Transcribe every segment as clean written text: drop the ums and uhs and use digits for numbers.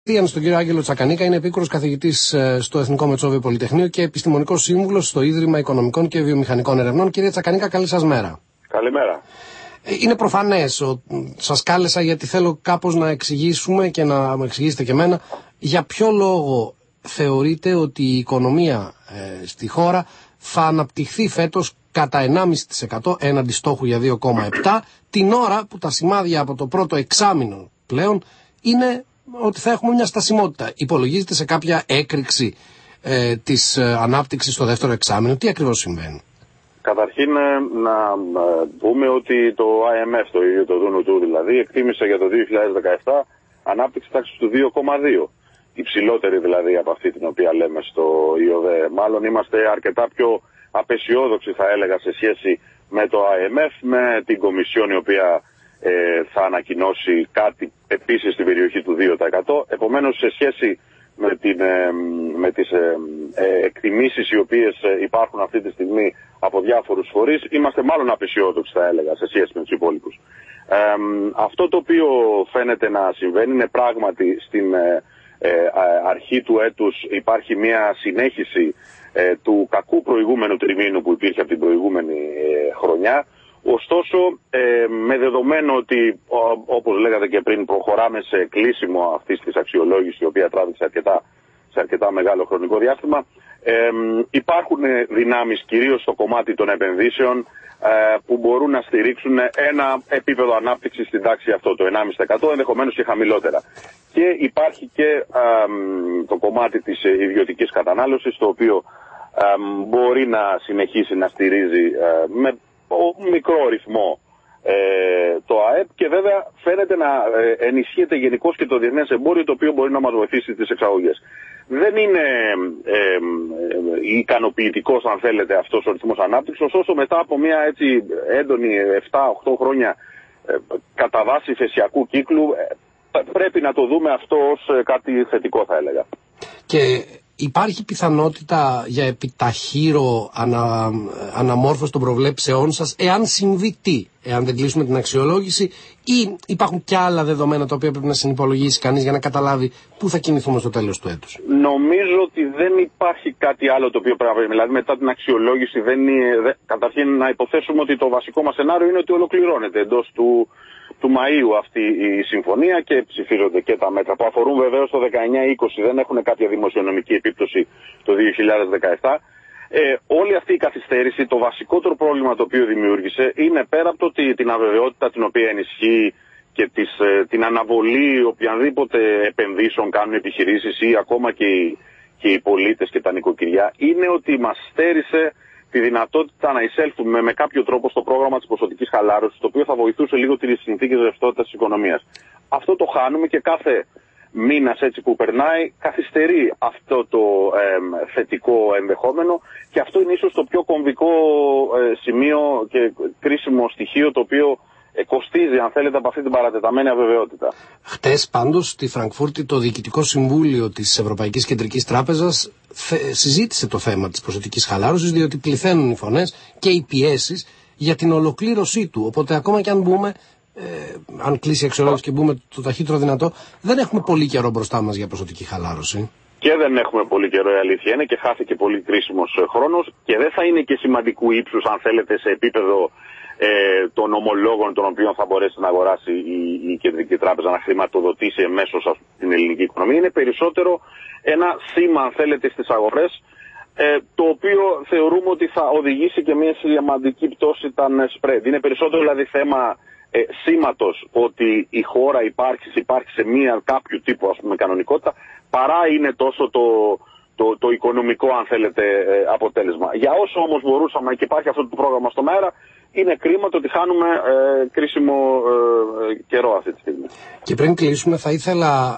Στον κύριο Άγγελο Τσακανίκα, είναι επίκουρος καθηγητής στο Εθνικό Μετσόβιο Πολυτεχνείο και επιστημονικός σύμβουλος στο Ίδρυμα Οικονομικών και Βιομηχανικών Ερευνών. Κύριε Τσακανίκα, καλή σας μέρα. Καλημέρα. Είναι προφανές ότι σας κάλεσα γιατί θέλω κάπως να εξηγήσουμε και να μου εξηγήσετε και εμένα για ποιο λόγο θεωρείτε ότι η οικονομία στη χώρα θα αναπτυχθεί φέτος κατά 1,5% έναντι στόχου για 2,7%, την ώρα που τα σημάδια από το πρώτο εξάμηνο πλέον είναι ότι θα έχουμε μια στασιμότητα. Υπολογίζεται σε κάποια έκρηξη της ανάπτυξης στο δεύτερο εξάμηνο? Τι ακριβώς συμβαίνει? Καταρχήν να πούμε ότι το IMF, το ίδιο το δούνου του δηλαδή, εκτίμησε για το 2017 ανάπτυξη τάξης του 2,2. Υψηλότερη δηλαδή από αυτή την οποία λέμε στο ΙΟΔΕ. Μάλλον είμαστε αρκετά πιο απεσιόδοξοι, θα έλεγα, σε σχέση με το IMF, με την Κομισιόν η οποία θα ανακοινώσει κάτι επίσης στην περιοχή του 2%. Επομένως, σε σχέση με τις εκτιμήσεις οι οποίες υπάρχουν αυτή τη στιγμή από διάφορους φορείς, είμαστε μάλλον απεσιόδοξοι, θα έλεγα, σε σχέση με τους υπόλοιπους. Αυτό το οποίο φαίνεται να συμβαίνει είναι πράγματι στην αρχή του έτους υπάρχει μια συνέχιση του κακού προηγούμενου τριμήνου που υπήρχε από την προηγούμενη χρονιά. Ωστόσο, με δεδομένο ότι, όπως λέγατε και πριν, προχωράμε σε κλείσιμο αυτής της αξιολόγησης, η οποία τράβηξε σε αρκετά μεγάλο χρονικό διάστημα, υπάρχουν δυνάμεις, κυρίως στο κομμάτι των επενδύσεων, που μπορούν να στηρίξουν ένα επίπεδο ανάπτυξης στην τάξη αυτό, το 1,5%, ενδεχομένως και χαμηλότερα. Και υπάρχει και το κομμάτι της ιδιωτικής κατανάλωσης, το οποίο μπορεί να συνεχίσει να στηρίζει με μικρό ρυθμό το ΑΕΠ, και βέβαια φαίνεται να ενισχύεται γενικώς και το διεθνές εμπόριο, το οποίο μπορεί να μας βοηθήσει στις εξαγωγές. Δεν είναι ικανοποιητικός, αν θέλετε, αυτός ο ρυθμός ανάπτυξης, ωστόσο μετά από μια έτσι έντονη 7-8 χρόνια κατά βάση φεσιακού κύκλου, πρέπει να το δούμε αυτό ως κάτι θετικό, θα έλεγα. Και υπάρχει πιθανότητα για επιταχύρω αναμόρφωση των προβλέψεών σας, εάν συμβεί τι, εάν δεν κλείσουμε την αξιολόγηση, ή υπάρχουν και άλλα δεδομένα τα οποία πρέπει να συνυπολογίσει κανείς για να καταλάβει πού θα κινηθούμε στο τέλος του έτους? Νομίζω ότι δεν υπάρχει κάτι άλλο το οποίο πρέπει να βρούμε. Δηλαδή, μετά την αξιολόγηση, καταρχήν να υποθέσουμε ότι το βασικό μας σενάριο είναι ότι ολοκληρώνεται εντός του Μαΐου αυτή η συμφωνία και ψηφίζονται και τα μέτρα που αφορούν βεβαίως το 19-20, δεν έχουν κάποια δημοσιονομική επίπτωση το 2017. Όλη αυτή η καθυστέρηση, το βασικότερο πρόβλημα το οποίο δημιούργησε είναι, πέρα από την αβεβαιότητα την οποία ενισχύει και την αναβολή οποιανδήποτε επενδύσεων κάνουν επιχειρήσεις ή ακόμα και οι πολίτες και τα νοικοκυριά, είναι ότι μας στέρισε τη δυνατότητα να εισέλθουμε με κάποιο τρόπο στο πρόγραμμα της ποσοτικής χαλάρωσης, το οποίο θα βοηθούσε λίγο τις συνθήκες ρευστότητας της οικονομίας. Αυτό το χάνουμε και κάθε μήνας έτσι που περνάει καθυστερεί αυτό το θετικό ενδεχόμενο, και αυτό είναι ίσως το πιο κομβικό σημείο και κρίσιμο στοιχείο, το οποίο κοστίζει, αν θέλετε, από αυτή την παρατεταμένη αβεβαιότητα. Χτες πάντως στη Φραγκφούρτη το Διοικητικό Συμβούλιο της Ευρωπαϊκής Κεντρικής Τράπεζας συζήτησε το θέμα της ποσοτικής χαλάρωσης, διότι πληθαίνουν οι φωνές και οι πιέσεις για την ολοκλήρωσή του. Οπότε ακόμα και αν μπούμε, αν κλείσει η αξιολόγηση και μπούμε το ταχύτερο δυνατό, δεν έχουμε πολύ καιρό μπροστά μας για ποσοτική χαλάρωση. Και δεν έχουμε πολύ καιρό, η αλήθεια είναι, και χάθηκε πολύ κρίσιμος χρόνος, και δεν θα είναι και σημαντικού ύψους, αν θέλετε, σε επίπεδο των ομολόγων των οποίων θα μπορέσει να αγοράσει η Κεντρική Τράπεζα, να χρηματοδοτήσει εμέσως την ελληνική οικονομία. Είναι περισσότερο ένα σήμα, αν θέλετε, στις αγορές, το οποίο θεωρούμε ότι θα οδηγήσει και μια σημαντική πτώση των spread. Είναι περισσότερο δηλαδή θέμα σήματος ότι η χώρα υπάρχει σε μια κάποιο τύπου, ας πούμε, κανονικότητα, παρά είναι τόσο το οικονομικό, αν θέλετε, αποτέλεσμα. Για όσο όμως μπορούσαμε, και υπάρχει αυτό το πρόγραμμα στον αέρα, είναι κρίμα το ότι χάνουμε κρίσιμο καιρό αυτή τη στιγμή. Και πριν κλείσουμε, θα ήθελα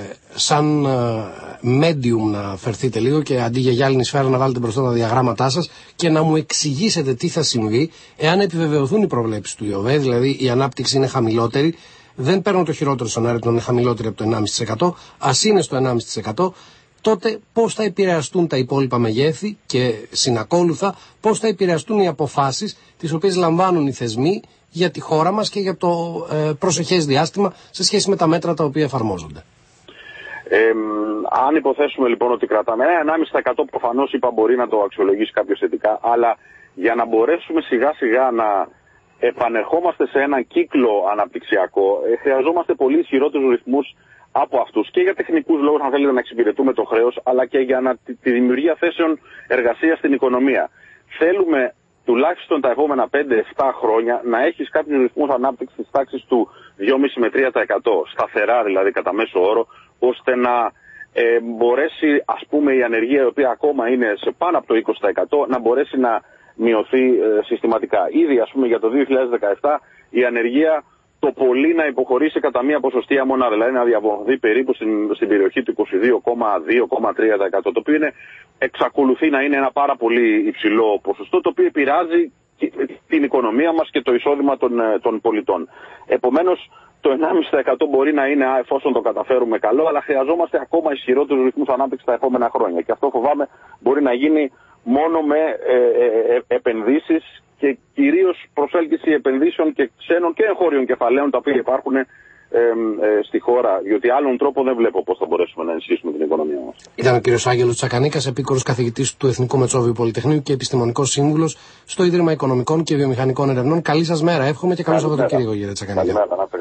σαν medium να φερθείτε λίγο και αντί για γυάλινη σφαίρα να βάλετε μπροστά τα διαγράμματά σας και να μου εξηγήσετε τι θα συμβεί εάν επιβεβαιωθούν οι προβλέψεις του ΙΟΒΕ, δηλαδή η ανάπτυξη είναι χαμηλότερη. Δεν παίρνω το χειρότερο σενάριο που είναι χαμηλότερη από το 1,5%, ας είναι στο 1,5%. Τότε πώς θα επηρεαστούν τα υπόλοιπα μεγέθη και συνακόλουθα πώς θα επηρεαστούν οι αποφάσεις τις οποίες λαμβάνουν οι θεσμοί για τη χώρα μας και για το προσεχές διάστημα σε σχέση με τα μέτρα τα οποία εφαρμόζονται. Αν υποθέσουμε λοιπόν ότι κρατάμε 1,5% προφανώς είπα μπορεί να το αξιολογήσει κάποιος θετικά, αλλά για να μπορέσουμε σιγά σιγά να επανερχόμαστε σε έναν κύκλο αναπτυξιακό, χρειαζόμαστε πολύ ισχυρότερους ρυθμούς από αυτούς και για τεχνικούς λόγους, αν θέλετε, να εξυπηρετούμε το χρέος, αλλά και για τη δημιουργία θέσεων εργασίας στην οικονομία. Θέλουμε τουλάχιστον τα επόμενα 5-7 χρόνια να έχεις κάποιους ρυθμούς ανάπτυξης της τάξης του 2,5 με 3%, σταθερά δηλαδή κατά μέσο όρο, ώστε να μπορέσει, ας πούμε, η ανεργία, η οποία ακόμα είναι σε πάνω από το 20%, να μπορέσει να μειωθεί συστηματικά. Ήδη, ας πούμε, για το 2017 η ανεργία το πολύ να υποχωρήσει κατά μία ποσοστία μονάδα, δηλαδή να διαβοηθεί περίπου στην περιοχή του 22,2-23%, το οποίο εξακολουθεί να είναι ένα πάρα πολύ υψηλό ποσοστό, το οποίο επηρεάζει την οικονομία μας και το εισόδημα των πολιτών. Επομένως, το 1,5% μπορεί να είναι, εφόσον το καταφέρουμε, καλό, αλλά χρειαζόμαστε ακόμα ισχυρότερους ρυθμούς ανάπτυξης τα επόμενα χρόνια. Και αυτό, φοβάμαι, μπορεί να γίνει μόνο με επενδύσεις και κυρίως προσέλκυση επενδύσεων και ξένων και εγχώριων κεφαλαίων, τα οποία υπάρχουν στη χώρα, διότι άλλον τρόπο δεν βλέπω πώς θα μπορέσουμε να ενισχύσουμε την οικονομία μας. Ήταν ο κ. Άγγελος Τσακανίκας, επίκορος καθηγητής του Εθνικού Μετσόβιου Πολυτεχνείου και επιστημονικός σύμβουλος στο Ίδρυμα Οικονομικών και Βιομηχανικών Ερευνών. Καλή σας μέρα, εύχομαι, και καλό Σαββατοκύριακο, κύριε Τσακανίκα.